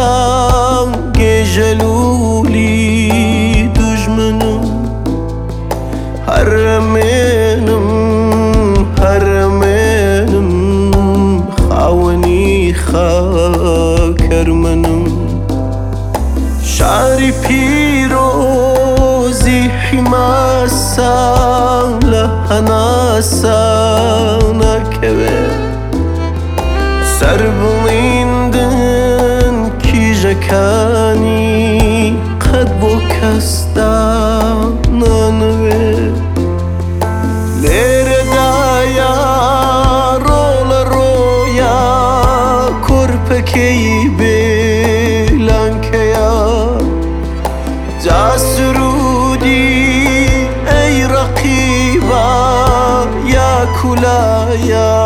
geceleri düşmanım. Haramenim, haramenim, خاونی خاکرمنم. شعری پیروزی حماسا لحناسا نکوه سر بلیندن کی جکانی قد بو کستان ننوه لیره دایا رول رویا کرپکی بلانکیا جاسرودی ای رقیبا یا کلایا